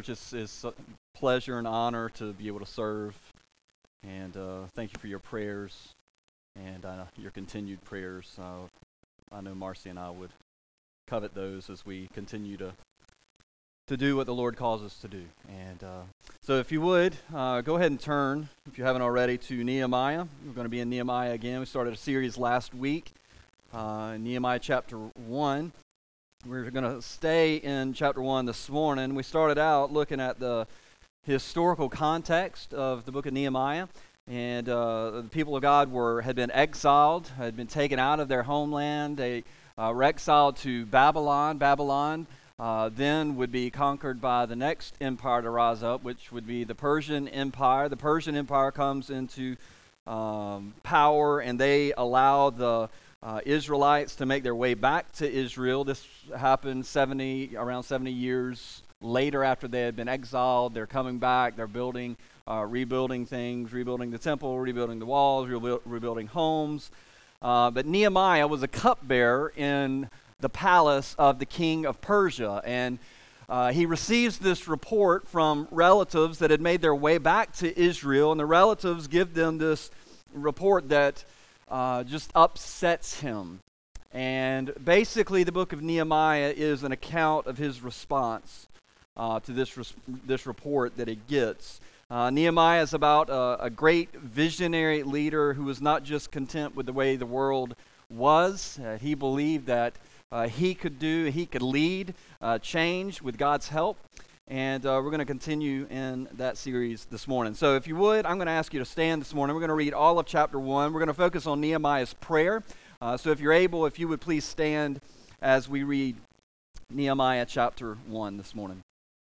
Church. It's a pleasure and honor to be able to serve. And thank you for your prayers and your continued prayers. I know Marcy and I would covet those as we continue to do what the Lord calls us to do. And so if you would, go ahead and turn, if you haven't already, to Nehemiah. We're going to be in Nehemiah again. We started a series last week, Nehemiah chapter 1. We're going to stay in chapter 1 this morning. We started out looking at the historical context of the book of Nehemiah. And the people of God had been exiled, had been taken out of their homeland. They were exiled to Babylon. Babylon then would be conquered by the next empire to rise up, which would be the Persian Empire. The Persian Empire comes into power, and they allow the Israelites to make their way back to Israel. This happened around 70 years later after they had been exiled. They're coming back. They're rebuilding things, rebuilding the temple, rebuilding the walls, rebuilding homes. But Nehemiah was a cupbearer in the palace of the king of Persia, and he receives this report from relatives that had made their way back to Israel, and the relatives give them this report that just upsets him. And basically the book of Nehemiah is an account of his response to this report that he gets. Nehemiah is about a great visionary leader who was not just content with the way the world was. He believed that he could lead change with God's help. And we're going to continue in that series this morning. So if you would, I'm going to ask you to stand this morning. We're going to read all of chapter 1. We're going to focus on Nehemiah's prayer. So if you're able, if you would please stand as we read Nehemiah chapter 1 this morning.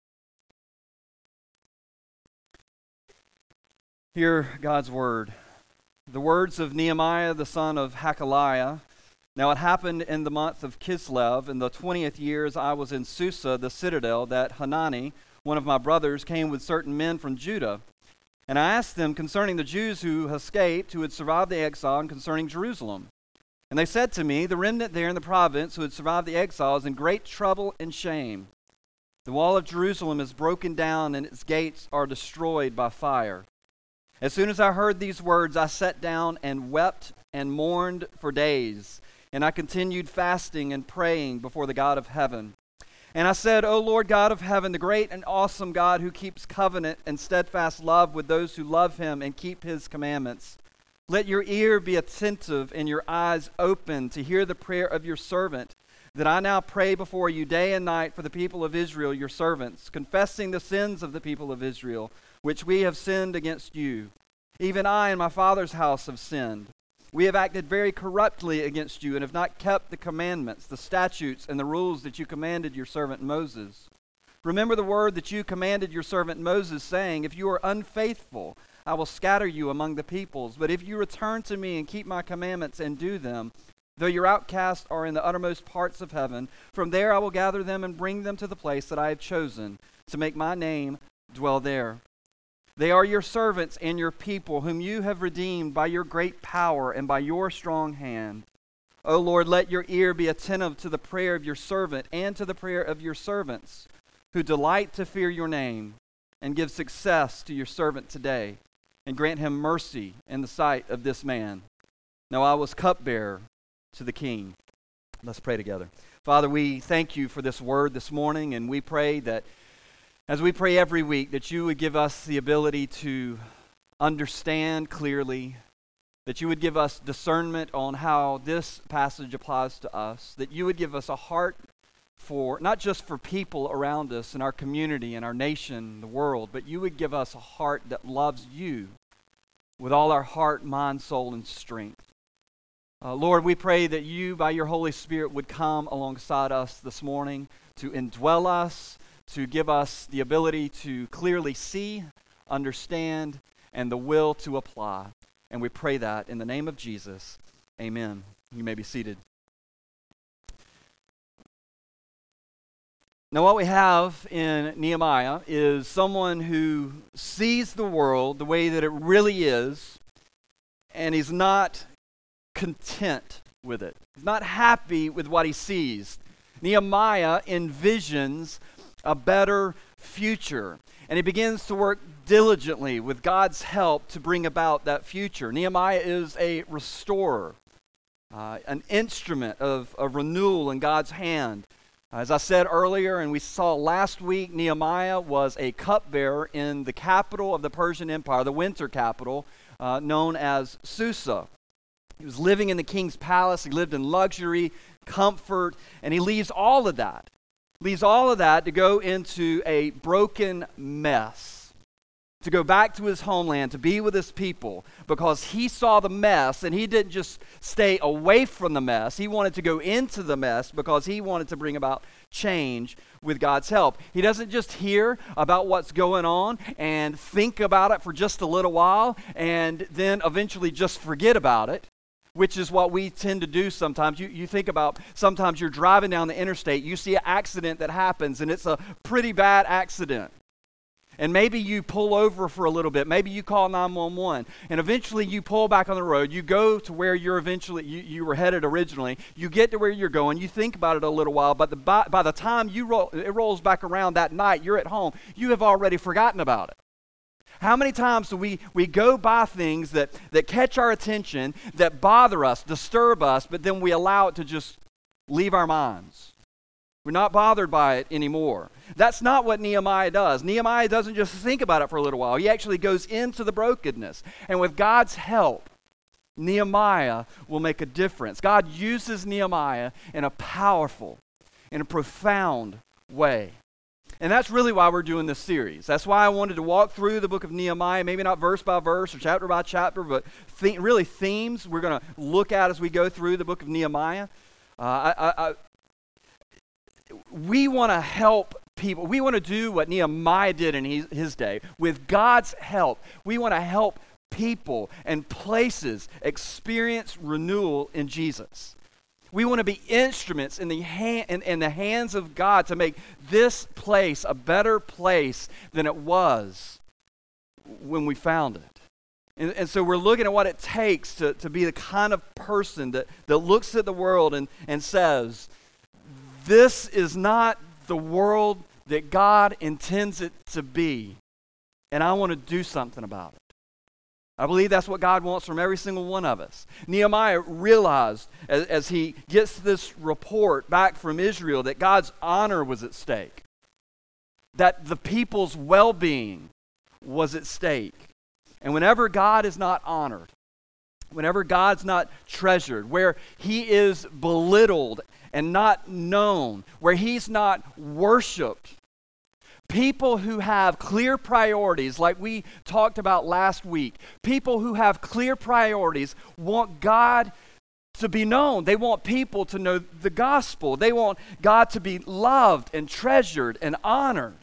Hear God's word. The words of Nehemiah, the son of Hakaliah. Now it happened in the month of Kislev, in the 20th year, as I was in Susa, the citadel, that Hanani, one of my brothers, came with certain men from Judah. And I asked them concerning the Jews who escaped, who had survived the exile, and concerning Jerusalem. And they said to me, the remnant there in the province who had survived the exile is in great trouble and shame. The wall of Jerusalem is broken down, and its gates are destroyed by fire. As soon as I heard these words, I sat down and wept and mourned for days. And I continued fasting and praying before the God of heaven. And I said, O Lord God of heaven, the great and awesome God who keeps covenant and steadfast love with those who love him and keep his commandments. Let your ear be attentive and your eyes open to hear the prayer of your servant, that I now pray before you day and night for the people of Israel, your servants, confessing the sins of the people of Israel, which we have sinned against you. Even I and my father's house have sinned. We have acted very corruptly against you and have not kept the commandments, the statutes, and the rules that you commanded your servant Moses. Remember the word that you commanded your servant Moses, saying, if you are unfaithful, I will scatter you among the peoples. But if you return to me and keep my commandments and do them, though your outcasts are in the uttermost parts of heaven, from there I will gather them and bring them to the place that I have chosen, to make my name dwell there. They are your servants and your people, whom you have redeemed by your great power and by your strong hand. O Lord, let your ear be attentive to the prayer of your servant and to the prayer of your servants, who delight to fear your name, and give success to your servant today, and grant him mercy in the sight of this man. Now I was cupbearer to the king. Let's pray together. Father, we thank you for this word this morning, and we pray that as we pray every week, that you would give us the ability to understand clearly, that you would give us discernment on how this passage applies to us, that you would give us a heart for, not just for people around us in our community, in our nation, the world, but you would give us a heart that loves you with all our heart, mind, soul, and strength. Lord, we pray that you, by your Holy Spirit, would come alongside us this morning to indwell us, to give us the ability to clearly see, understand, and the will to apply. And we pray that in the name of Jesus. Amen. You may be seated. Now, what we have in Nehemiah is someone who sees the world the way that it really is, and he's not content with it. He's not happy with what he sees. Nehemiah envisions a better future. And he begins to work diligently with God's help to bring about that future. Nehemiah is a restorer, an instrument of renewal in God's hand. As I said earlier, and we saw last week, Nehemiah was a cupbearer in the capital of the Persian Empire, the winter capital, known as Susa. He was living in the king's palace. He lived in luxury, comfort, and he leaves all of that to go into a broken mess, to go back to his homeland, to be with his people, because he saw the mess, and he didn't just stay away from the mess. He wanted to go into the mess because he wanted to bring about change with God's help. He doesn't just hear about what's going on and think about it for just a little while and then eventually just forget about it, which is what we tend to do sometimes. You think about, sometimes you're driving down the interstate, you see an accident that happens, and it's a pretty bad accident. And maybe you pull over for a little bit. Maybe you call 911. And eventually you pull back on the road. You go to where you were headed originally. You get to where you're going. You think about it a little while. But by the time it rolls back around that night, you're at home. You have already forgotten about it. How many times do we go by things that catch our attention, that bother us, disturb us, but then we allow it to just leave our minds? We're not bothered by it anymore. That's not what Nehemiah does. Nehemiah doesn't just think about it for a little while. He actually goes into the brokenness. And with God's help, Nehemiah will make a difference. God uses Nehemiah in a powerful, in a profound way. And that's really why we're doing this series. That's why I wanted to walk through the book of Nehemiah, maybe not verse by verse or chapter by chapter, but really themes we're going to look at as we go through the book of Nehemiah. We want to help people. We want to do what Nehemiah did in his day. With God's help, we want to help people and places experience renewal in Jesus. We want to be instruments in the hands of God to make this place a better place than it was when we found it. And so we're looking at what it takes to be the kind of person that looks at the world and says, this is not the world that God intends it to be, and I want to do something about it. I believe that's what God wants from every single one of us. Nehemiah realized as he gets this report back from Israel that God's honor was at stake, that the people's well-being was at stake. And whenever God is not honored, whenever God's not treasured, where he is belittled and not known, where he's not worshiped, people who have clear priorities, like we talked about last week, people who have clear priorities want God to be known. They want people to know the gospel. They want God to be loved and treasured and honored.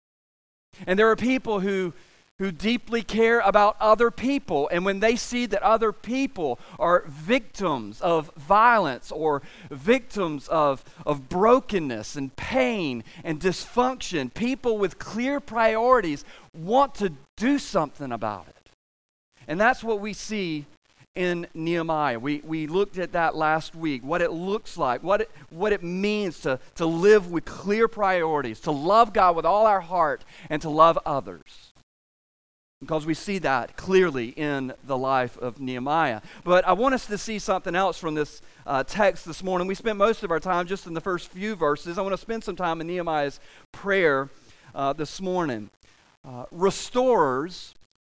And there are people who deeply care about other people, and when they see that other people are victims of violence or victims of brokenness and pain and dysfunction, people with clear priorities want to do something about it. And that's what we see in Nehemiah. We looked at that last week, what it looks like, what it means to live with clear priorities, to love God with all our heart, and to love others. Because we see that clearly in the life of Nehemiah. But I want us to see something else from this text this morning. We spent most of our time just in the first few verses. I want to spend some time in Nehemiah's prayer this morning. Restorers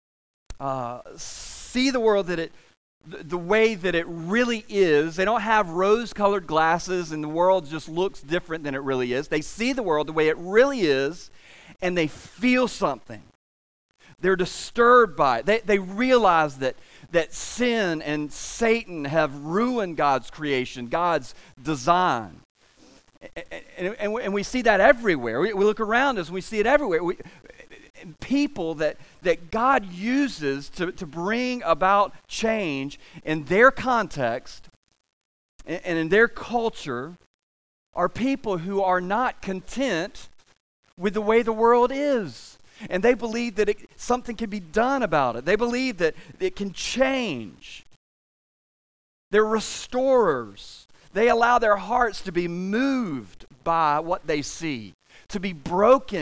see the world the way that it really is. They don't have rose-colored glasses and the world just looks different than it really is. They see the world the way it really is, and they feel something. They're disturbed by it. They realize that sin and Satan have ruined God's creation, God's design. And we see that everywhere. We look around us and we see it everywhere. People that God uses to bring about change in their context and in their culture are people who are not content with the way the world is. And they believe that something can be done about it. They believe that it can change. They're restorers. They allow their hearts to be moved by what they see, to be broken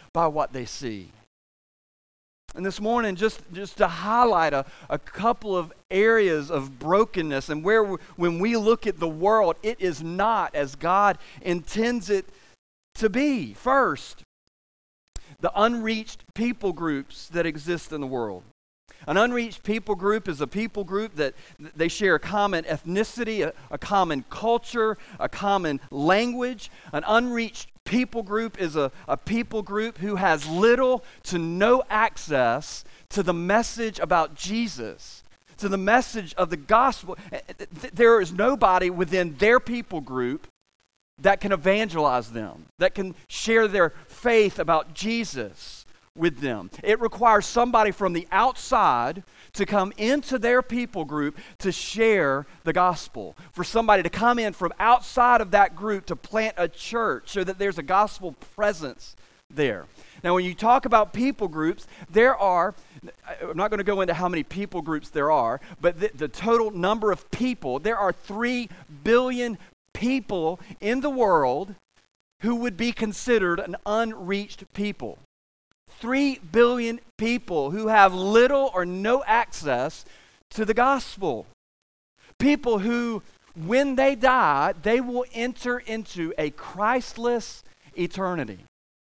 by what they see. And this morning, just to highlight a couple of areas of brokenness and where when we look at the world, it is not as God intends it to be. First, the unreached people groups that exist in the world. An unreached people group is a people group that they share a common ethnicity, a common culture, a common language. An unreached people group is a people group who has little to no access to the message about Jesus, to the message of the gospel. There is nobody within their people group that can evangelize them, that can share their faith about Jesus with them. It requires somebody from the outside to come into their people group to share the gospel. For somebody to come in from outside of that group to plant a church so that there's a gospel presence there. Now, when you talk about people groups, I'm not going to go into how many people groups there are, but the total number of people, there are 3 billion people in the world who would be considered an unreached people. 3 billion people who have little or no access to the gospel. People who, when they die, they will enter into a Christless eternity.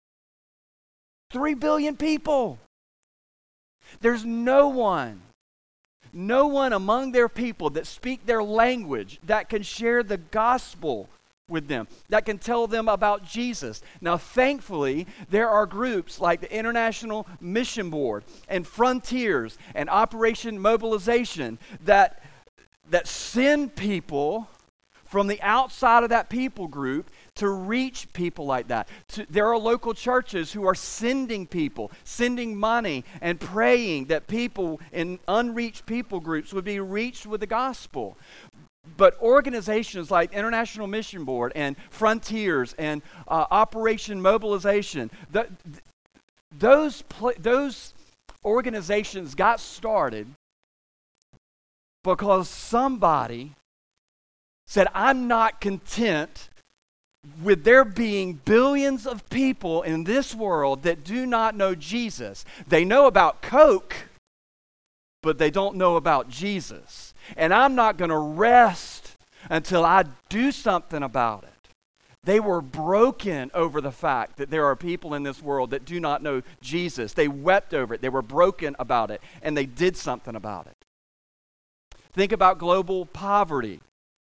3 billion people. There's no one among their people that speak their language that can share the gospel with them, that can tell them about Jesus. Now, thankfully, there are groups like the International Mission Board and Frontiers and Operation Mobilization that send people from the outside of that people group to reach people like that. There are local churches who are sending people, sending money, and praying that people in unreached people groups would be reached with the gospel. But organizations like International Mission Board and Frontiers and Operation Mobilization, those organizations got started because somebody said, I'm not content with there being billions of people in this world that do not know Jesus. They know about Coke, but they don't know about Jesus. And I'm not going to rest until I do something about it. They were broken over the fact that there are people in this world that do not know Jesus. They wept over it. They were broken about it, and they did something about it. Think about global poverty.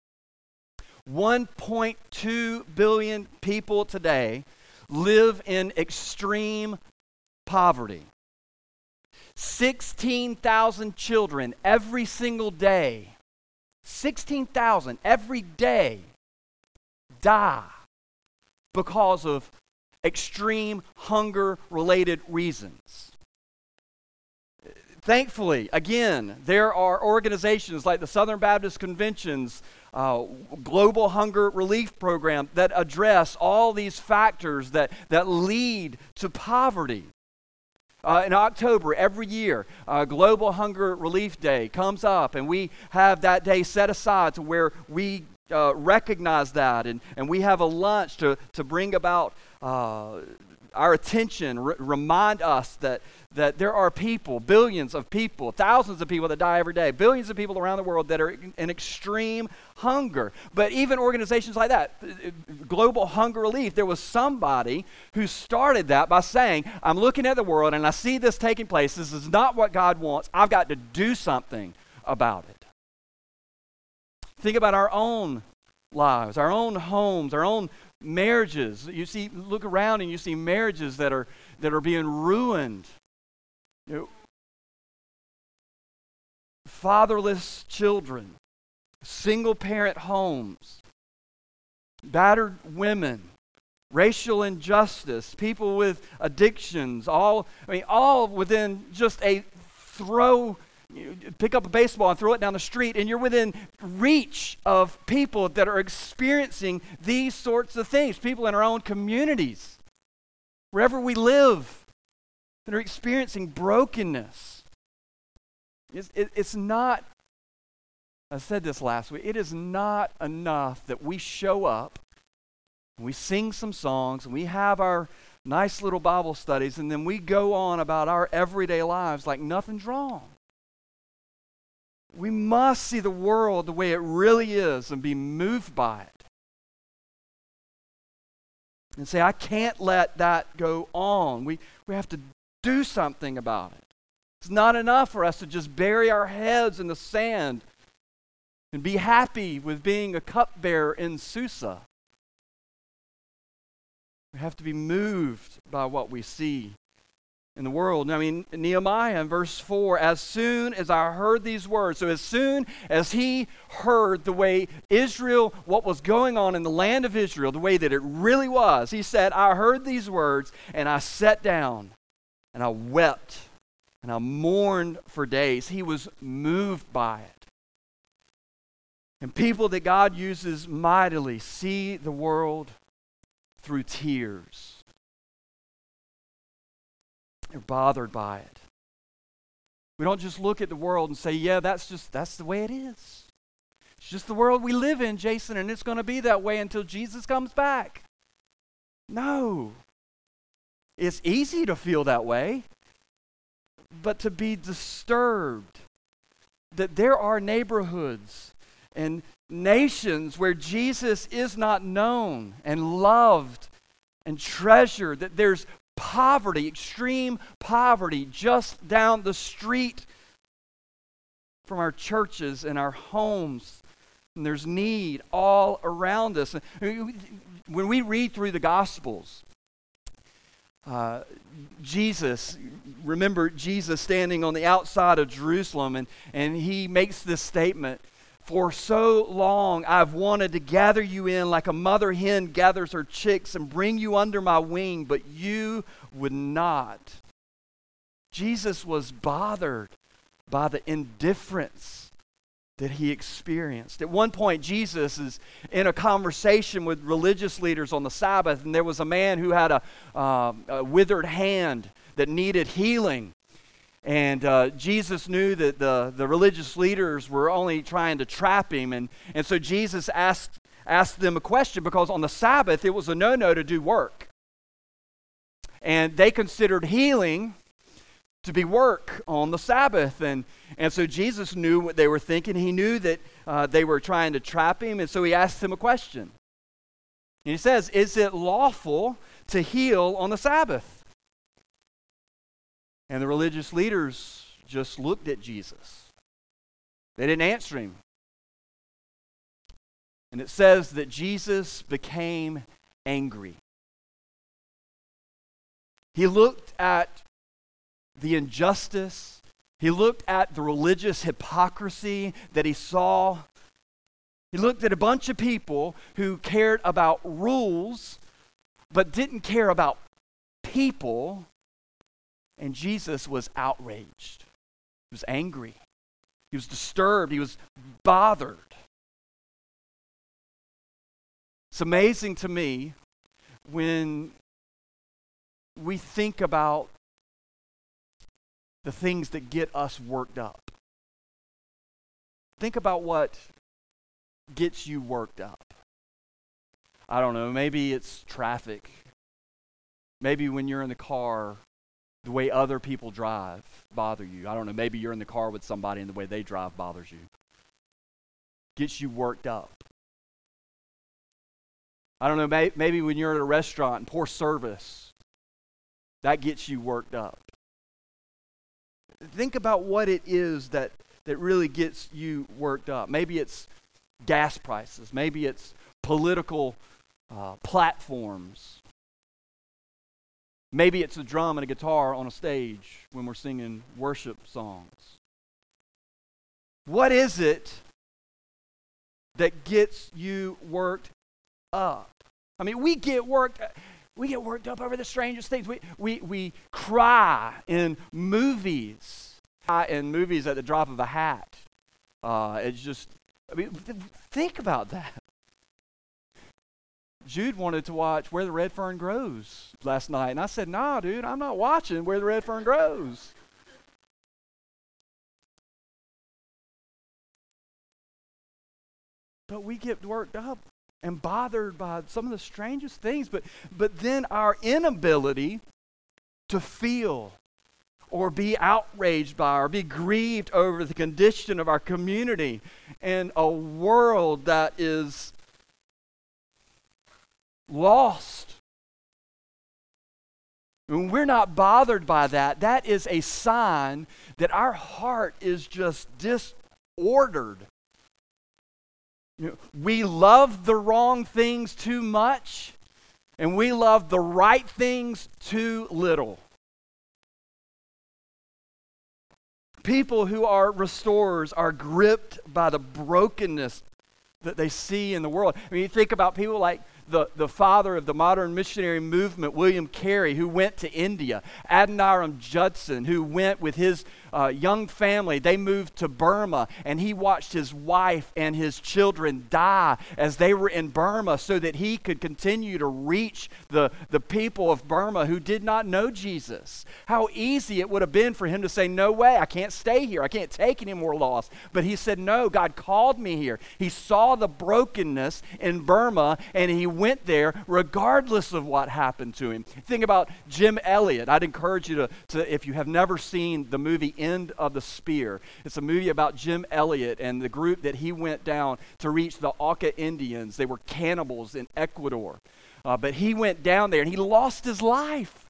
1.2 billion people today live in extreme poverty. 16,000 children every single day, 16,000 every day die because of extreme hunger-related reasons. Thankfully, again, there are organizations like the Southern Baptist Convention's Global Hunger Relief Program that address all these factors that lead to poverty. In October every year, Global Hunger Relief Day comes up, and we have that day set aside to where we recognize that, and we have a lunch to bring about our attention, remind us that there are people, billions of people, thousands of people that die every day, billions of people around the world that are in extreme hunger. But even organizations like that, Global Hunger Relief, there was somebody who started that by saying, I'm looking at the world and I see this taking place. This is not what God wants. I've got to do something about it. Think about our own lives, our own homes, our own marriages. Look around and you see marriages that are being ruined. Fatherless children, single parent homes, battered women, racial injustice, people with addictions, all within just a throw. You pick up a baseball and throw it down the street, and you're within reach of people that are experiencing these sorts of things. People in our own communities, wherever we live, that are experiencing brokenness. It's not, I said this last week, it is not enough that we show up, and we sing some songs, and we have our nice little Bible studies, and then we go on about our everyday lives like nothing's wrong. We must see the world the way it really is and be moved by it. And say, I can't let that go on. We have to do something about it. It's not enough for us to just bury our heads in the sand and be happy with being a cupbearer in Susa. We have to be moved by what we see in the world. I mean, Nehemiah in verse 4, as soon as I heard these words, so as soon as he heard the way Israel, what was going on in the land of Israel, the way that it really was, he said, I heard these words and I sat down and I wept and I mourned for days. He was moved by it. And people that God uses mightily see the world through tears. They're bothered by it. We don't just look at the world and say, yeah, that's the way it is. It's just the world we live in, Jason, and it's going to be that way until Jesus comes back. No. It's easy to feel that way, but to be disturbed that there are neighborhoods and nations where Jesus is not known and loved and treasured, that there's poverty, extreme poverty just down the street from our churches and our homes. And there's need all around us. When we read through the Gospels, remember Jesus standing on the outside of Jerusalem, and he makes this statement, for so long I've wanted to gather you in like a mother hen gathers her chicks and bring you under my wing, but you would not. Jesus was bothered by the indifference that he experienced. At one point, Jesus is in a conversation with religious leaders on the Sabbath, and there was a man who had a withered hand that needed healing. And Jesus knew that the religious leaders were only trying to trap him. And so Jesus asked them a question, because on the Sabbath it was a no-no to do work. And they considered healing to be work on the Sabbath. And so Jesus knew what they were thinking. He knew that they were trying to trap him. And so he asked them a question. And he says, is it lawful to heal on the Sabbath? And the religious leaders just looked at Jesus. They didn't answer him. And it says that Jesus became angry. He looked at the injustice. He looked at the religious hypocrisy that he saw. He looked at a bunch of people who cared about rules but didn't care about people. And Jesus was outraged. He was angry. He was disturbed. He was bothered. It's amazing to me when we think about the things that get us worked up. Think about what gets you worked up. I don't know, maybe it's traffic. Maybe when you're in the car, the way other people drive bother you. I don't know, maybe you're in the car with somebody and the way they drive bothers you. Gets you worked up. I don't know, maybe when you're at a restaurant and poor service, that gets you worked up. Think about what it is that really gets you worked up. Maybe it's gas prices. Maybe it's political platforms. Maybe it's a drum and a guitar on a stage when we're singing worship songs. What is it that gets you worked up? I mean, we get worked up over the strangest things. We cry in movies. In movies at the drop of a hat. It's just, I mean, think about that. Jude wanted to watch Where the Red Fern Grows last night. And I said, nah, dude, I'm not watching Where the Red Fern Grows. But we get worked up and bothered by some of the strangest things, but then our inability to feel or be outraged by or be grieved over the condition of our community and a world that is lost. When we're not bothered by that, that is a sign that our heart is just disordered. We love the wrong things too much, and we love the right things too little. People who are restorers are gripped by the brokenness that they see in the world. I mean, you think about people like the father of the modern missionary movement, William Carey, who went to India. Adoniram Judson, who went with his young family. They moved to Burma, and he watched his wife and his children die as they were in Burma so that he could continue to reach the people of Burma who did not know Jesus. How easy it would have been for him to say, no way, I can't stay here. I can't take any more loss. But he said, no, God called me here. He saw the brokenness in Burma, and he went there regardless of what happened to him. Think about Jim Elliot. I'd encourage you to if you have never seen the movie End of the Spear. It's a movie about Jim Elliot and the group that he went down to reach the Auca Indians. They were cannibals in Ecuador. But he went down there and he lost his life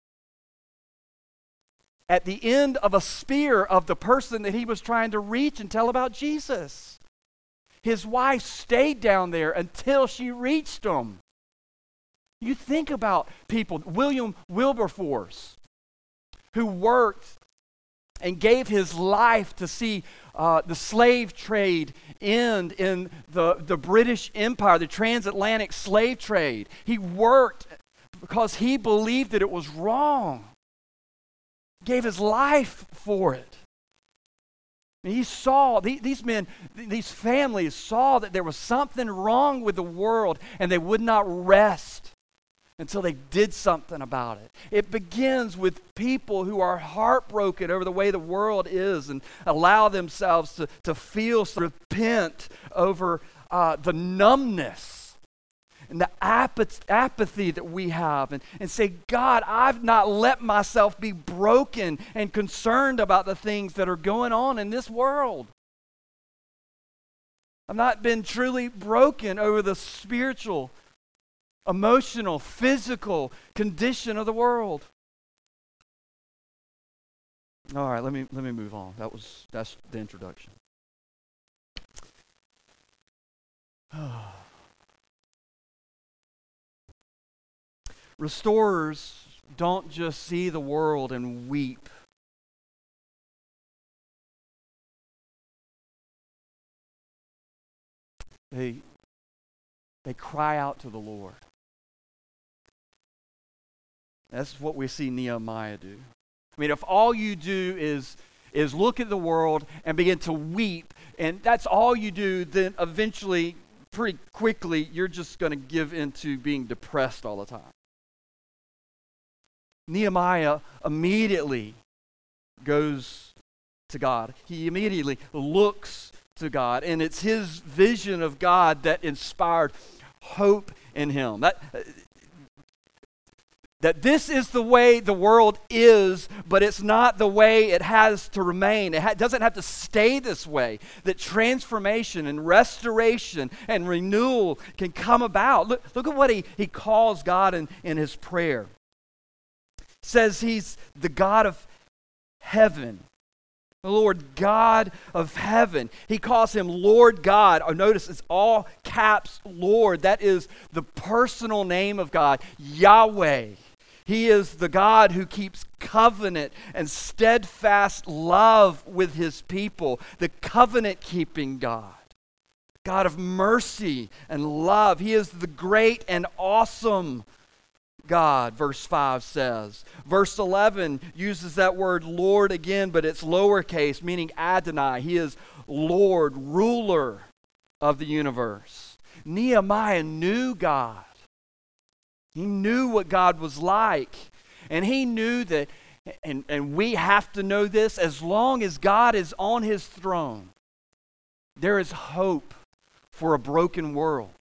at the end of a spear of the person that he was trying to reach and tell about Jesus. His wife stayed down there until she reached him. You think about people, William Wilberforce, who worked and gave his life to see the slave trade end in the British Empire, the transatlantic slave trade. He worked because he believed that it was wrong. Gave his life for it. And he saw, these men, these families saw that there was something wrong with the world, and they would not rest until they did something about it. It begins with people who are heartbroken over the way the world is and allow themselves to feel, repent over the numbness and the apathy that we have and say, God, I've not let myself be broken and concerned about the things that are going on in this world. I've not been truly broken over the spiritual, emotional, physical condition of the world. All right, let me move on. That's the introduction. Restorers don't just see the world and weep. They cry out to the Lord. That's what we see Nehemiah do. I mean, if all you do is look at the world and begin to weep, and that's all you do, then eventually, pretty quickly, you're just going to give into being depressed all the time. Nehemiah immediately goes to God. He immediately looks to God, and it's his vision of God that inspired hope in him. That this is the way the world is, but it's not the way it has to remain. It doesn't have to stay this way. That transformation and restoration and renewal can come about. Look at what he calls God in his prayer. Says he's the God of heaven. The Lord God of heaven. He calls him Lord God. Oh, notice it's all caps Lord. That is the personal name of God, Yahweh. He is the God who keeps covenant and steadfast love with his people, the covenant-keeping God. God of mercy and love. He is the great and awesome God, verse 5 says. Verse 11 uses that word Lord again, but it's lowercase, meaning Adonai. He is Lord, ruler of the universe. Nehemiah knew God. He knew what God was like. And he knew that, and we have to know this, as long as God is on his throne, there is hope for a broken world.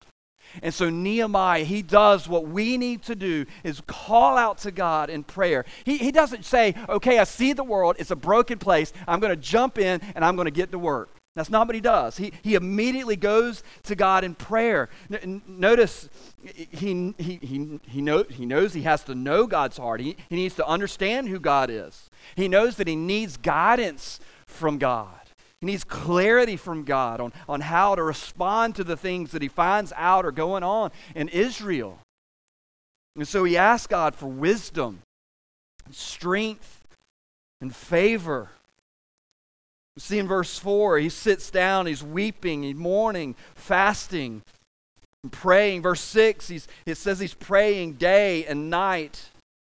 And so Nehemiah, he does what we need to do, is call out to God in prayer. He doesn't say, okay, I see the world, it's a broken place, I'm going to jump in and I'm going to get to work. That's not what he does. He immediately goes to God in prayer. Notice he knows he has to know God's heart. He needs to understand who God is. He knows that he needs guidance from God. He needs clarity from God on how to respond to the things that he finds out are going on in Israel. And so he asks God for wisdom, strength, and favor. You see in verse 4, he sits down, he's weeping, he's mourning, fasting, and praying. Verse 6, it says he's praying day and night.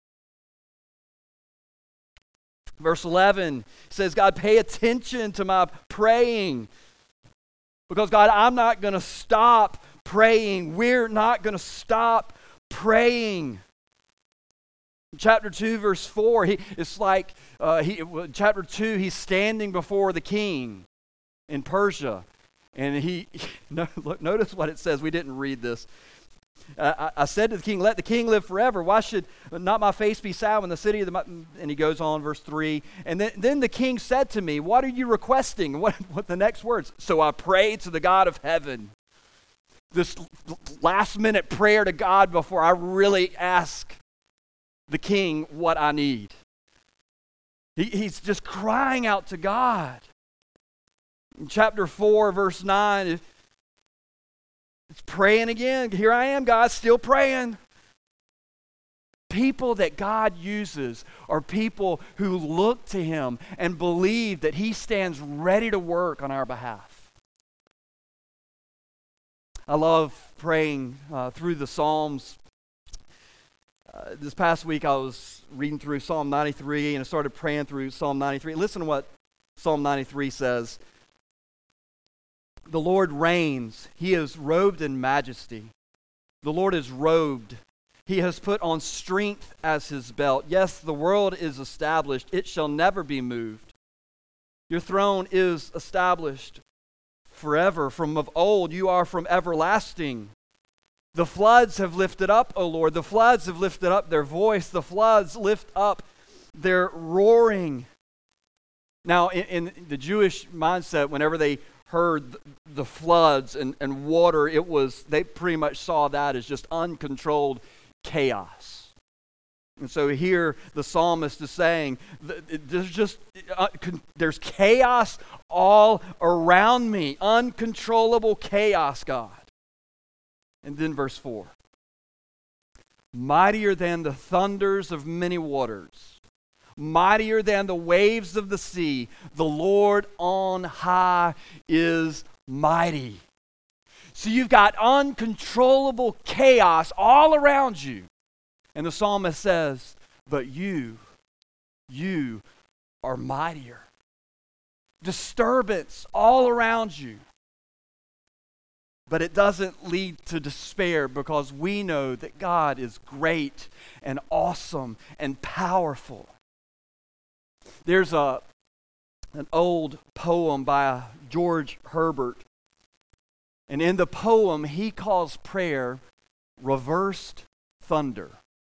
Verse 11 says, God, pay attention to my praying. Because God, I'm not going to stop praying. We're not going to stop praying. Chapter 2, verse 4, chapter 2, he's standing before the king in Persia. And notice what it says. We didn't read this. I said to the king, let the king live forever. Why should not my face be sad when the city of the... And he goes on, verse 3. And then the king said to me, what are you requesting? What the next words? So I prayed to the God of heaven. This last minute prayer to God before I really ask the king what I need. He's just crying out to God. In chapter 4, verse 9, it's praying again. Here I am, God, still praying. People that God uses are people who look to him and believe that he stands ready to work on our behalf. I love praying through the Psalms. This past week I was reading through Psalm 93 and I started praying through Psalm 93. Listen to what Psalm 93 says. The Lord reigns. He is robed in majesty. The Lord is robed. He has put on strength as his belt. Yes, the world is established. It shall never be moved. Your throne is established forever. From of old, you are from everlasting. The floods have lifted up, O Lord. The floods have lifted up their voice. The floods lift up their roaring. Now, in the Jewish mindset, whenever they heard the floods and water, they pretty much saw that as just uncontrolled chaos. And so here the psalmist is saying, there's chaos all around me, uncontrollable chaos, God. And then verse 4. Mightier than the thunders of many waters, mightier than the waves of the sea, the Lord on high is mighty. So you've got uncontrollable chaos all around you. And the psalmist says, but you are mightier. Disturbance all around you. But it doesn't lead to despair because we know that God is great and awesome and powerful. There's an old poem by George Herbert. And in the poem, he calls prayer reversed thunder.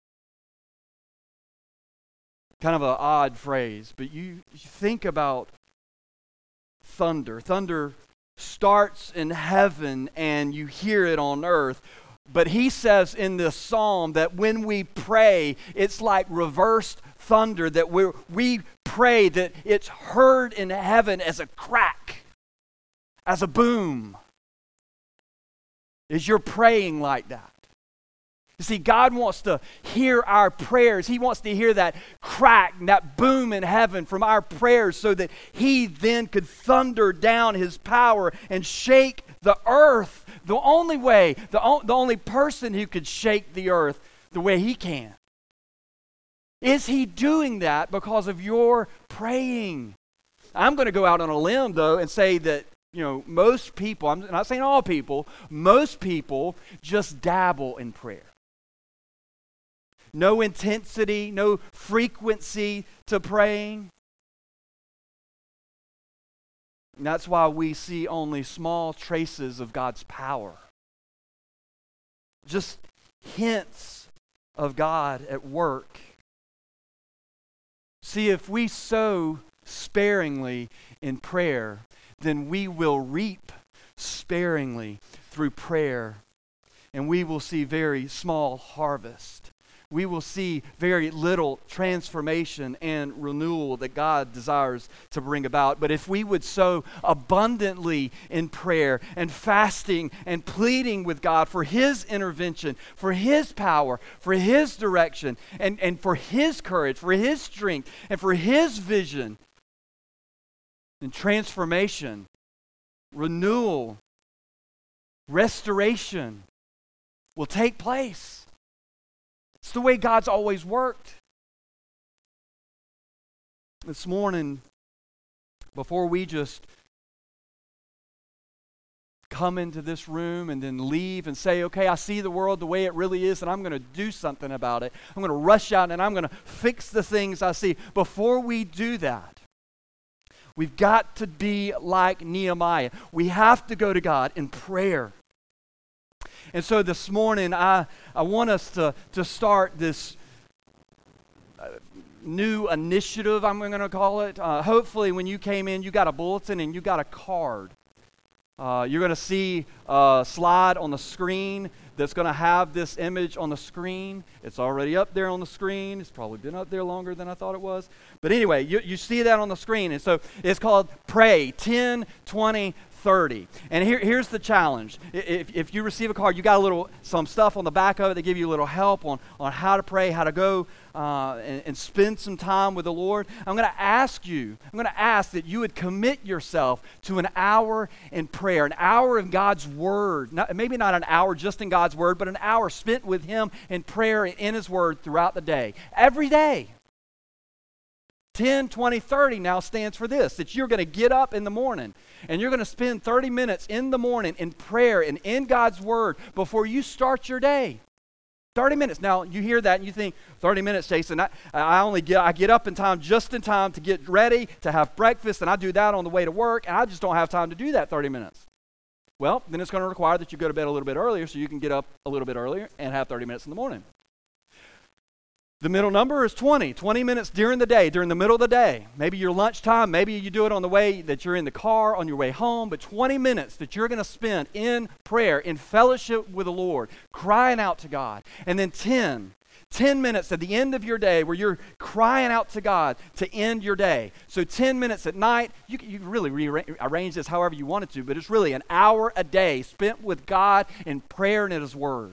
Kind of an odd phrase, but you think about thunder. Thunder starts in heaven and you hear it on earth. But he says in this psalm that when we pray, it's like reversed thunder, that we pray that it's heard in heaven as a crack, as a boom. Is you're praying like that? You see, God wants to hear our prayers. He wants to hear that crack, that boom in heaven from our prayers so that he then could thunder down his power and shake the earth the only way, the only person who could shake the earth the way he can. Is he doing that because of your praying? I'm going to go out on a limb, though, and say that, most people, I'm not saying all people, most people just dabble in prayer. No intensity, no frequency to praying. And that's why we see only small traces of God's power. just hints of God at work. See, if we sow sparingly in prayer, then we will reap sparingly through prayer, and we will see very small harvest. We will see very little transformation and renewal that God desires to bring about. But if we would sow abundantly in prayer and fasting and pleading with God for His intervention, for His power, for His direction, and for His courage, for His strength, and for His vision, then transformation, renewal, restoration will take place. It's the way God's always worked. This morning, before we just come into this room and then leave and say, okay, I see the world the way it really is and I'm going to do something about it. I'm going to rush out and I'm going to fix the things I see. Before we do that, we've got to be like Nehemiah. We have to go to God in prayer. And so this morning, I want us to start this new initiative, I'm going to call it. Hopefully, when you came in, you got a bulletin and you got a card. You're going to see a slide on the screen that's going to have this image on the screen. It's already up there on the screen. It's probably been up there longer than I thought it was. But anyway, you see that on the screen. And so it's called Pray 10, 20, 30. And here's the challenge. If you receive a card, you got some stuff on the back of it that give you a little help on how to pray, how to go and spend some time with the Lord. I'm going to ask that you would commit yourself to an hour in prayer, an hour in God's Word. Maybe not an hour just in God's Word, but an hour spent with Him in prayer and in His Word throughout the day. Every day. 10, 20, 30 now stands for this, that you're going to get up in the morning and you're going to spend 30 minutes in the morning in prayer and in God's Word before you start your day. 30 minutes. Now, you hear that and you think, 30 minutes, Jason, I get up in time, just in time to get ready, to have breakfast, and I do that on the way to work, and I just don't have time to do that 30 minutes. Well, then it's going to require that you go to bed a little bit earlier so you can get up a little bit earlier and have 30 minutes in the morning. The middle number is 20 minutes during the day, during the middle of the day. Maybe your lunchtime, maybe you do it on the way that you're in the car, on your way home, but 20 minutes that you're going to spend in prayer, in fellowship with the Lord, crying out to God. And then 10 minutes at the end of your day where you're crying out to God to end your day. So 10 minutes at night, you can really rearrange this however you wanted to, but it's really an hour a day spent with God in prayer and in His Word.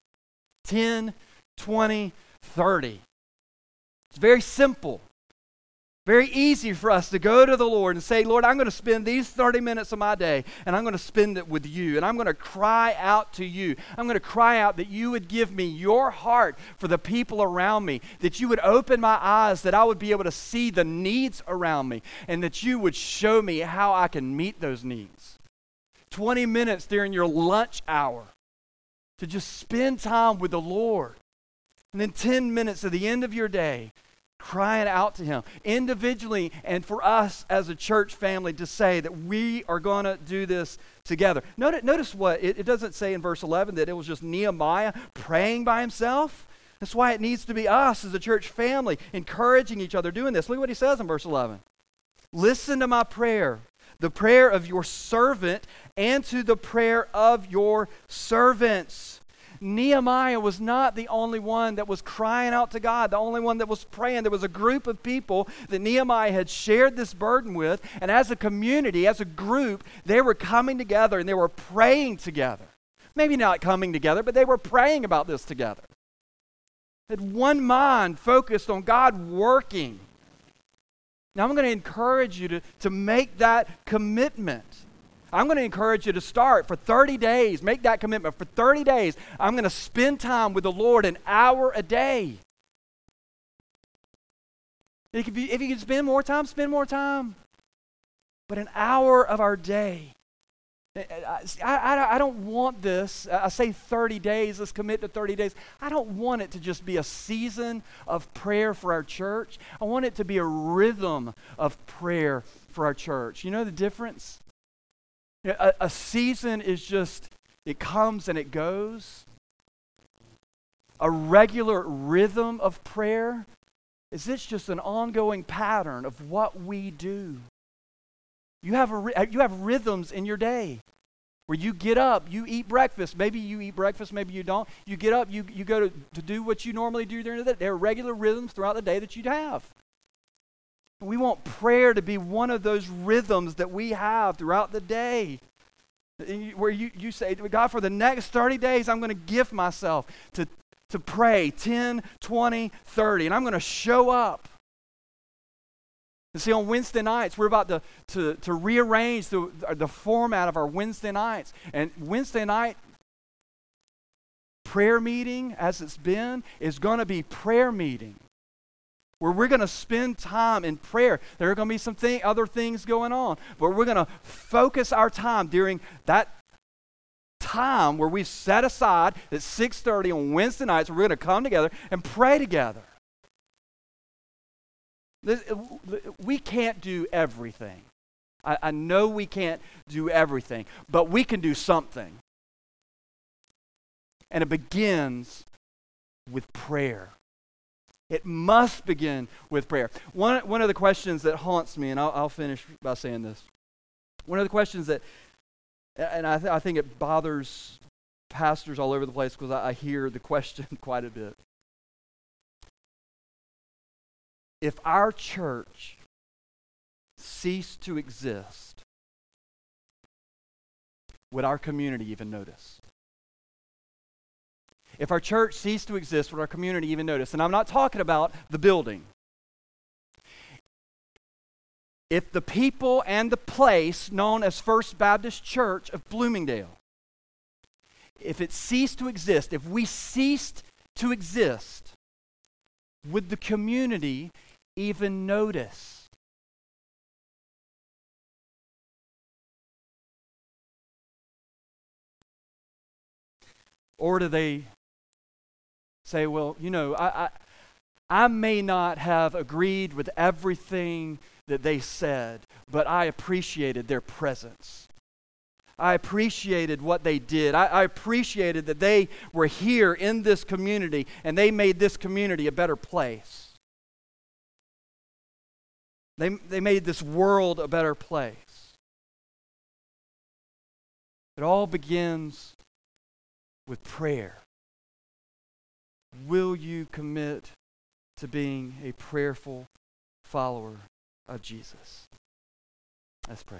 10, 20, 30. It's very simple. Very easy for us to go to the Lord and say, Lord, I'm going to spend these 30 minutes of my day and I'm going to spend it with you and I'm going to cry out to you. I'm going to cry out that you would give me your heart for the people around me, that you would open my eyes, that I would be able to see the needs around me and that you would show me how I can meet those needs. 20 minutes during your lunch hour to just spend time with the Lord. And then 10 minutes at the end of your day, crying out to Him individually and for us as a church family to say that we are going to do this together. Notice what, it doesn't say in verse 11 that it was just Nehemiah praying by himself. That's why it needs to be us as a church family encouraging each other doing this. Look what he says in verse 11. Listen to my prayer, the prayer of your servant, and to the prayer of your servants. Nehemiah was not the only one that was crying out to God, the only one that was praying. There was a group of people that Nehemiah had shared this burden with, and as a community, as a group, they were coming together and they were praying together. Maybe not coming together, but they were praying about this together. They had one mind focused on God working. Now I'm going to encourage you to make that commitment. I'm going to encourage you to start for 30 days. Make that commitment. For 30 days, I'm going to spend time with the Lord an hour a day. If you can spend more time. But an hour of our day. I don't want this. I say 30 days. Let's commit to 30 days. I don't want it to just be a season of prayer for our church. I want it to be a rhythm of prayer for our church. You know the difference? A season is just, it comes and it goes. a regular rhythm of prayer? Is this just an ongoing pattern of what we do? You have rhythms in your day where you get up, you eat breakfast. Maybe you eat breakfast, maybe you don't. You get up, you go to do what you normally do during the day. There are regular rhythms throughout the day that you'd have. We want prayer to be one of those rhythms that we have throughout the day. Where you say, God, for the next 30 days, I'm going to give myself to pray 10, 20, 30, and I'm going to show up. And see, on Wednesday nights, we're about to rearrange the format of our Wednesday nights. And Wednesday night prayer meeting, as it's been, is going to be prayer meeting, where we're going to spend time in prayer. There are going to be some other things going on, but we're going to focus our time during that time where we've set aside at 6:30 on Wednesday nights. We're going to come together and pray together. We can't do everything. I know we can't do everything, but we can do something. And it begins with prayer. It must begin with prayer. One of the questions that haunts me, and I'll finish by saying this. One of the questions that, and I think it bothers pastors all over the place because I hear the question quite a bit. If our church ceased to exist, would our community even notice? If our church ceased to exist, would our community even notice? And I'm not talking about the building. If the people and the place known as First Baptist Church of Bloomingdale, if it ceased to exist, if we ceased to exist, would the community even notice? Or do they say, well, I may not have agreed with everything that they said, but I appreciated their presence. I appreciated what they did. I appreciated that they were here in this community and they made this community a better place. They made this world a better place. It all begins with prayer. Will you commit to being a prayerful follower of Jesus? Let's pray.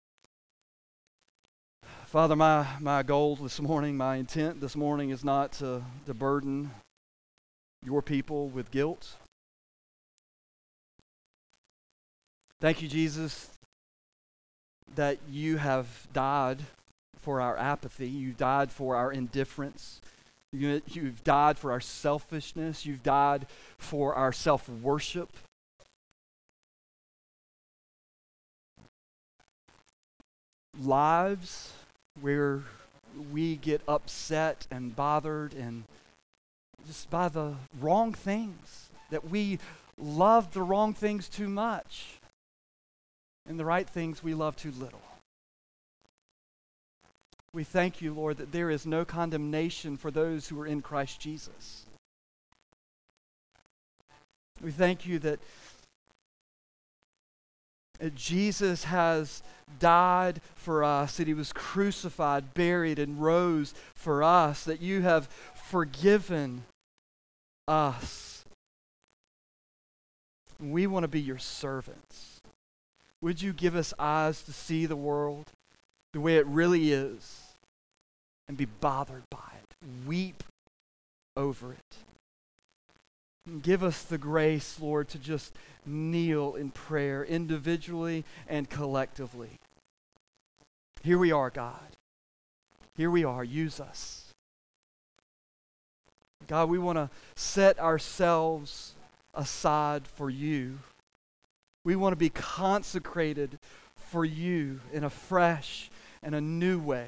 Father, my goal this morning, my intent this morning is not to burden your people with guilt. Thank you, Jesus, that you have died for our apathy. You died for our indifference. You've died for our selfishness. You've died for our self-worship. Lives where we get upset and bothered and just by the wrong things, that we love the wrong things too much and the right things we love too little. We thank you, Lord, that there is no condemnation for those who are in Christ Jesus. We thank you that Jesus has died for us, that he was crucified, buried, and rose for us, that you have forgiven us. We want to be your servants. Would you give us eyes to see the world the way it really is and be bothered by it, weep over it. And give us the grace, Lord, to just kneel in prayer individually and collectively. Here we are, God. Here we are. Use us. God, we want to set ourselves aside for you. We want to be consecrated for you in a fresh and a new way.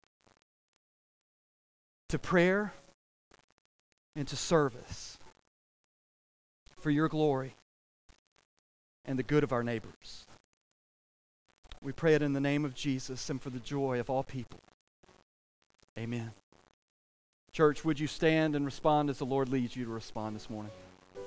To prayer and to service for your glory and the good of our neighbors. We pray it in the name of Jesus and for the joy of all people. Amen. Church, would you stand and respond as the Lord leads you to respond this morning?